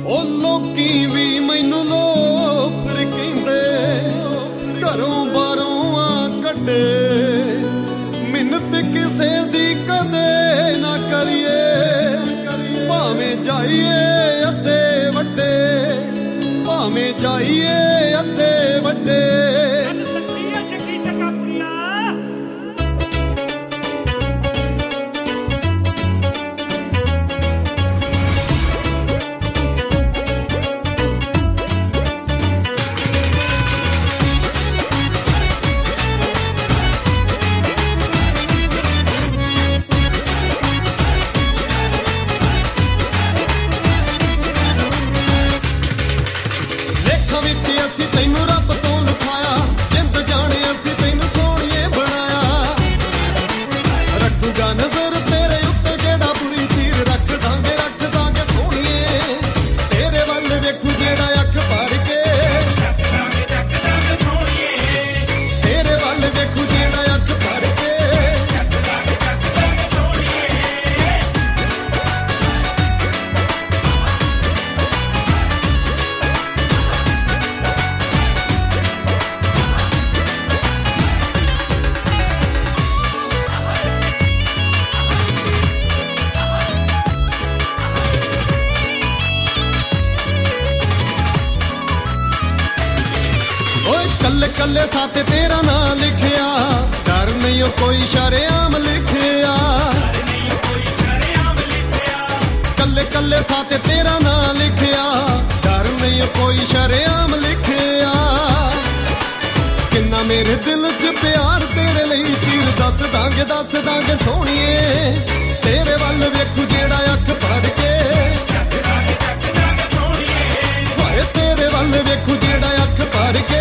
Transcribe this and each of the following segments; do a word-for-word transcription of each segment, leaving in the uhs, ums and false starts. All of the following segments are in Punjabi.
ਉਹ ਲੋਕੀ ਵੀ ਮੈਨੂੰ ਲੋਫਰ ਕਹਿੰਦੇ, ਘਰੋਂ ਬਾਹਰੋਂ ਆ ਕੱਢੇ। ਮਿੰਨਤ ਕਿਸੇ ਦੀ ਕਦੇ ਨਾ ਕਰੀਏ, ਭਾਵੇਂ ਜਾਈਏ ਅੱਧੇ ਵੱਡੇ, ਭਾਵੇਂ ਜਾਈਏ ਅੱਧੇ ਵੱਡੇ। ਅਸੀਂ ਤੈਨੂੰ ਰੱਬ ਤੋਂ ਲਿਖਾਇਆ, ਜਿੰਦ ਜਾਣੇ ਅਸੀਂ ਤੈਨੂੰ ਸੋਹਣੀਏ ਬਣਾਇਆ। ਰੱਖੂਗਾ ਨਜ਼ਰ ਤੇਰੇ ਉੱਤੇ ਜਿਹੜਾ ਬੁਰੀ ਚੀਜ਼ ਰੱਖ ਦਾਂਗੇ, ਰੱਖ ਦਾਂਗੇ ਸੋਹਣੀਏ। ਤੇਰੇ ਵੱਲ ਵੇਖੂ ਜਿਹੜਾ ਅੱਖ ਭਰ ਕੇ, ਤੇਰੇ ਵੱਲ ਵੇਖੂ ਜਿਹੜਾ ਅੱਖ ਭਰ ਕੇ। ਕੱਲੇ ਕੱਲੇ ਸਾਥੇ ਤੇਰਾ ਨਾਂ ਲਿਖਿਆ, ਡਰ ਨਹੀਂ ਉਹ ਕੋਈ ਸ਼ਰੇਆਮ ਲਿਖਿਆ। ਕੱਲੇ ਕੱਲੇ ਸਾਥੇ ਤੇਰਾ ਨਾਂ ਲਿਖਿਆ, ਡਰ ਨਹੀਂ ਉਹ ਕੋਈ ਸ਼ਰੇਆਮ ਲਿਖਿਆ। ਕਿੰਨਾ ਮੇਰੇ ਦਿਲ 'ਚ ਪਿਆਰ ਤੇਰੇ ਲਈ ਚੀਰ ਦੱਸ ਦਾਂਗੇ, ਦੱਸ ਦਾਂਗੇ ਸੋਹਣੀਏ। ਤੇਰੇ ਵੱਲ ਵੇਖੂ ਜਿਹੜਾ ਅੱਖ ਭਰ ਕੇ, ਹੋਏ ਤੇਰੇ ਵੱਲ ਵੇਖੂ ਜਿਹੜਾ ਅੱਖ ਭਰ ਕੇ।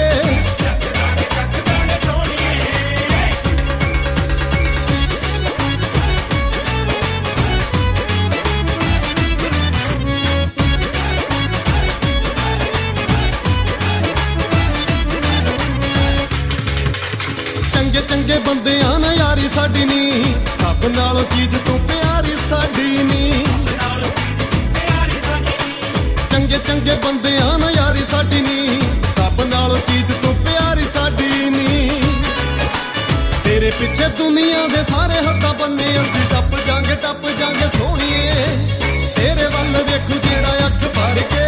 ਚੰਗੇ ਚੰਗੇ ਬੰਦਿਆਂ ਨਾਲ ਯਾਰੀ ਸਾਡੀ ਨੀ, ਸਭ ਨਾਲੋਂ ਚੀਜ਼ ਤੂੰ ਪਿਆਰੀ ਸਾਡੀ ਨੀ। ਚੰਗੇ ਚੰਗੇ ਬੰਦਿਆਂ ਨਾਲ ਯਾਰੀ ਸਾਡੀ ਨੀ, ਸਭ ਨਾਲੋਂ ਚੀਜ਼ ਤੂੰ ਪਿਆਰੀ ਸਾਡੀ ਨੀ। ਤੇਰੇ ਪਿੱਛੇ ਦੁਨੀਆ ਦੇ ਸਾਰੇ ਹੱਥਾਂ ਬੰਨੇ ਅਸੀਂ ਟੱਪ ਜਾਂਗੇ, ਟੱਪ ਜਾਂਗੇ ਸੋਹਣੀਏ। ਤੇਰੇ ਵੱਲ ਵੇਖੂ ਜਿਹੜਾ ਅੱਖ ਭਰ ਕੇ,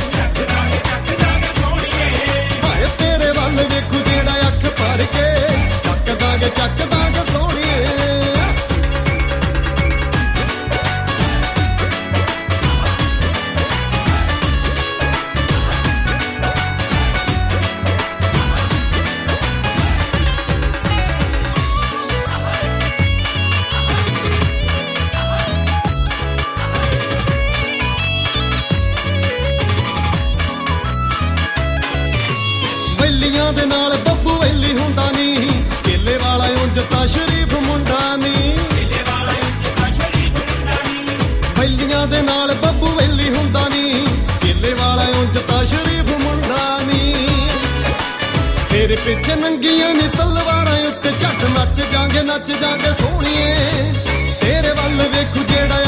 ਹਾਏ ਤੇਰੇ ਵੱਲ ਵੇਖੂ ਜਿਹੜਾ ਅੱਖ ਭਰ ਕੇ। ਚੱਕ ਦਾਂਗੇ ਚੱਕ ਦਾਂਗੇ ਸੋਹਣੀਏ। ਵੈਲੀਆਂ ਦੇ ਨਾਲ ਬੱਬੂ ਵੈਲੀ ਹੁੰਦਾ ਨੀ, ਕੇਲੇ ਵਾਲਾ ਉਂਝ ਤਾਂ ਸ਼ਰੀਫ ਮੁੰਡਾ ਨੀ। ਵੈਲੀਆਂ ਦੇ ਨਾਲ ਬੱਬੂ ਵੈਲੀ ਹੁੰਦਾ ਨੀ, ਕੇਲੇ ਵਾਲਾ ਉਂਝ ਤਾਂ ਸ਼ਰੀਫ ਮੁੰਡਾ ਨੀ। ਤੇਰੇ ਪਿੱਛੇ ਨੰਗੀਆਂ ਨੀ ਤਲਵਾਰਾਂ ਉੱਤੇ ਝੱਟ ਨੱਚ ਜਾਂਗੇ, ਨੱਚ ਜਾਂਗੇ ਸੋਹਣੀਏ। ਤੇਰੇ ਵੱਲ ਵੇਖੂ ਜਿਹੜਾ